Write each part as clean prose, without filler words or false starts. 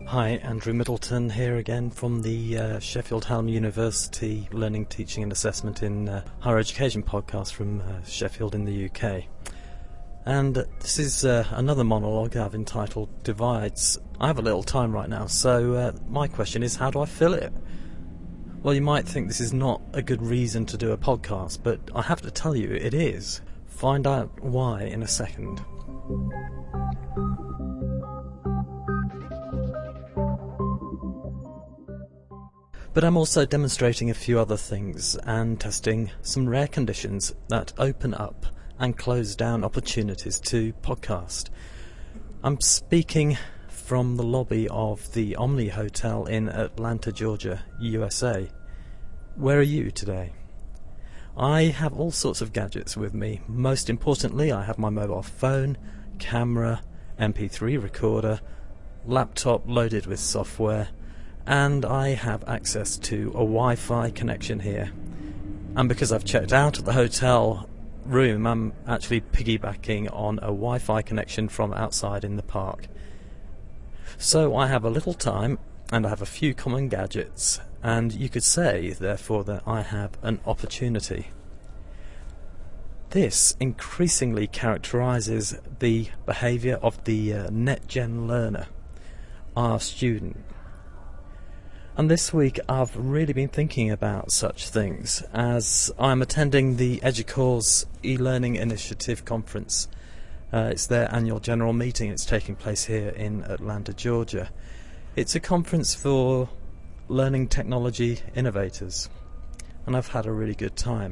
Hi, Andrew Middleton here again from the Sheffield Hallam University Learning, Teaching and Assessment in Higher Education podcast from Sheffield in the UK. And this is another monologue I've entitled Divides. I have a little time right now, so my question is, how do I fill it? Well, you might think this is not a good reason to do a podcast, but I have to tell you it is. Find out why in a second. But I'm also demonstrating a few other things and testing some rare conditions that open up and close down opportunities to podcast. I'm speaking from the lobby of the Omni Hotel in Atlanta, Georgia, USA. Where are you today? I have all sorts of gadgets with me. Most importantly, I have my mobile phone, camera, MP3 recorder, laptop loaded with software, and I have access to a Wi-Fi connection here. And because I've checked out of the hotel room, I'm actually piggybacking on a Wi-Fi connection from outside in the park. So I have a little time, and I have a few common gadgets, and you could say, therefore, that I have an opportunity. This increasingly characterises the behaviour of the NetGen learner, our student. And this week I've really been thinking about such things as I'm attending the EDUCAUSE e-learning initiative conference. It's their annual general meeting. It's taking place here in Atlanta, Georgia. It's a conference for learning technology innovators, and I've had a really good time.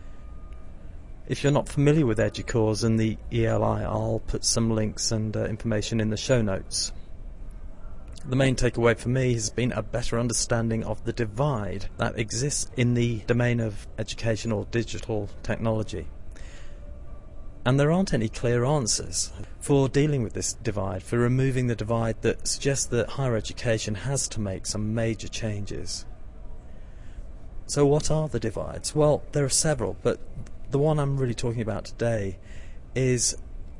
If you're not familiar with EDUCAUSE and the ELI, I'll put some links and information in the show notes. The main takeaway for me has been a better understanding of the divide that exists in the domain of education or digital technology. And there aren't any clear answers for dealing with this divide, for removing the divide that suggests that higher education has to make some major changes. So what are the divides? Well, there are several, but the one I'm really talking about today is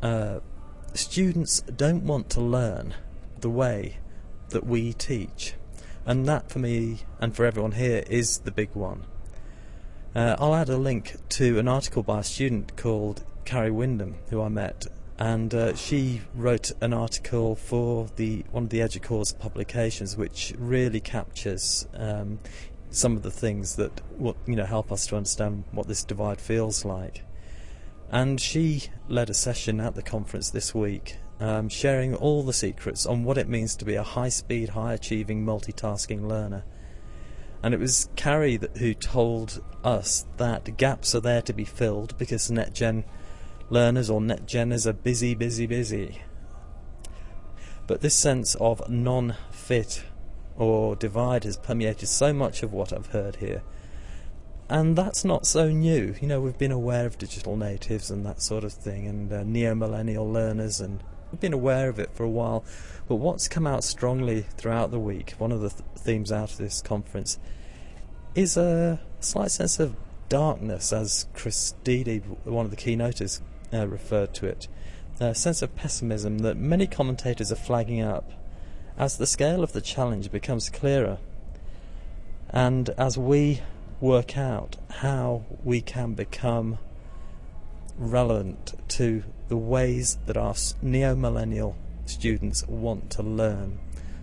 students don't want to learn the way that we teach, and that for me and for everyone here is the big one. I'll add a link to an article by a student called Carrie Wyndham, who I met, and she wrote an article for one of the EDUCAUSE publications, which really captures some of the things that help us to understand what this divide feels like. And she led a session at the conference this week, sharing all the secrets on what it means to be a high-speed, high-achieving, multitasking learner. And it was Carrie who told us that gaps are there to be filled because NetGen learners or NetGeners are busy, busy, busy. But this sense of non-fit or divide has permeated so much of what I've heard here. And that's not so new. We've been aware of digital natives and that sort of thing, and neo-millennial learners, and we've been aware of it for a while. But what's come out strongly throughout the week, one of the themes out of this conference, is a slight sense of darkness, as Chris Deedy, one of the keynoters, referred to it. A sense of pessimism that many commentators are flagging up as the scale of the challenge becomes clearer, and as we work out how we can become relevant to the ways that our neo-millennial students want to learn.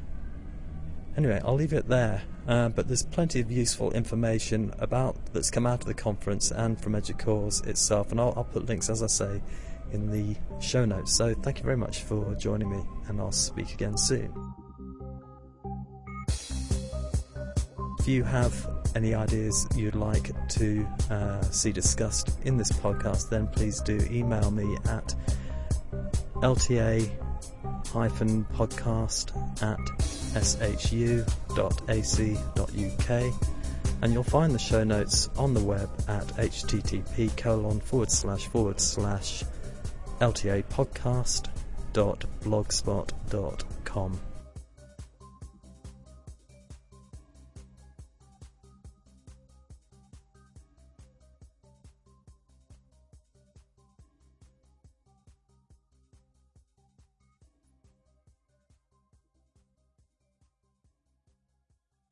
Anyway, I'll leave it there, but there's plenty of useful information that's come out of the conference and from EDUCAUSE itself, and I'll put links, as I say, in the show notes. So thank you very much for joining me, and I'll speak again soon. If you have any ideas you'd like to see discussed in this podcast, then please do email me at lta-podcast@shu.ac.uk, and you'll find the show notes on the web at http://ltapodcast.blogspot.com.